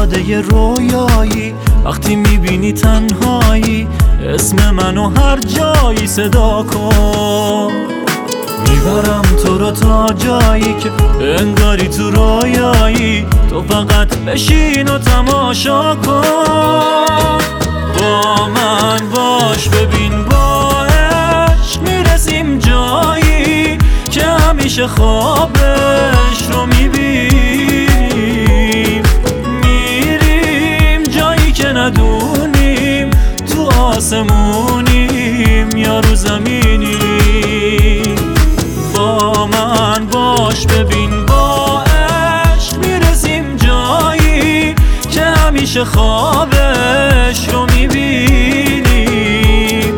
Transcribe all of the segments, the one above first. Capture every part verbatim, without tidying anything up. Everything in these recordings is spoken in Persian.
شاهزاده رویایی، وقتی میبینی تنهایی اسم منو هر جایی صدا کن. میبرم تو رو تا جایی که انگاری تو رویایی، تو فقط بشین و تماشا کن. با من باش ببین با عشق میرسیم جایی که همیشه خوابش رو میبینیم. میریم جایی که ندونیم تو آسمونیم یا رو زمینیم. با من باش ببین با عشق میرسیم جایی که همیشه خوابش رو میبینیم.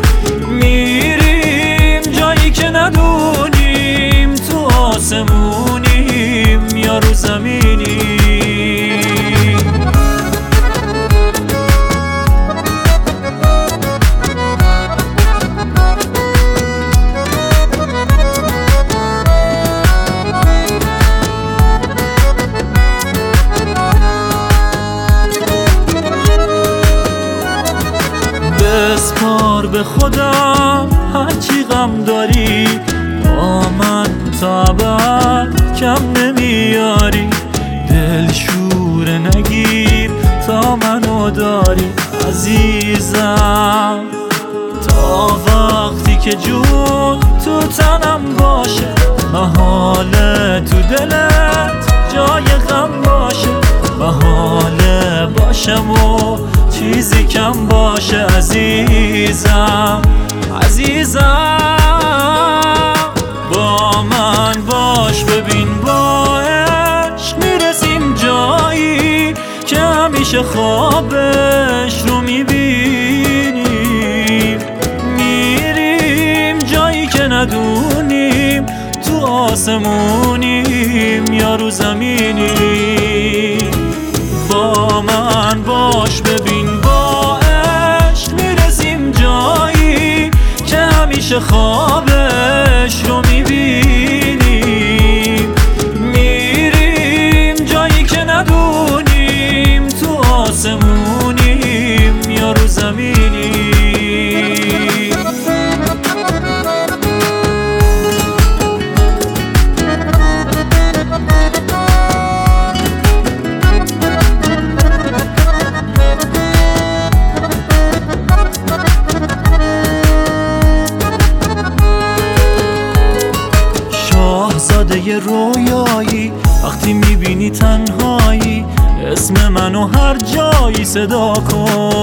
میریم جایی که ندونیم تو آسمونیم یا رو زمینیم. بسپار به خودم هرچی غم داری، با من تا ابد کم نمیاری. دل شور نگیر تا منو داری عزیزم، تا وقتی که جون تو تنم باشه، محاله تو دلت جای غم باشه. محاله باشم و چیزی کم باشه عزیزم عزیزم. با من باش ببین با عشق میرسیم جایی که همیشه خوابش رو میبینیم. میریم جایی که ندونیم تو آسمونیم یا رو زمینیم. با من باش ببین با عشق میرسیم جایی که همیشه خوابش رو میبینیم. میریم جایی که ندونیم تو آسمونیم یا رو زمینیم. شاهزاده رویایی، وقتی میبینی تنهایی اسم منو هر جایی صدا کن.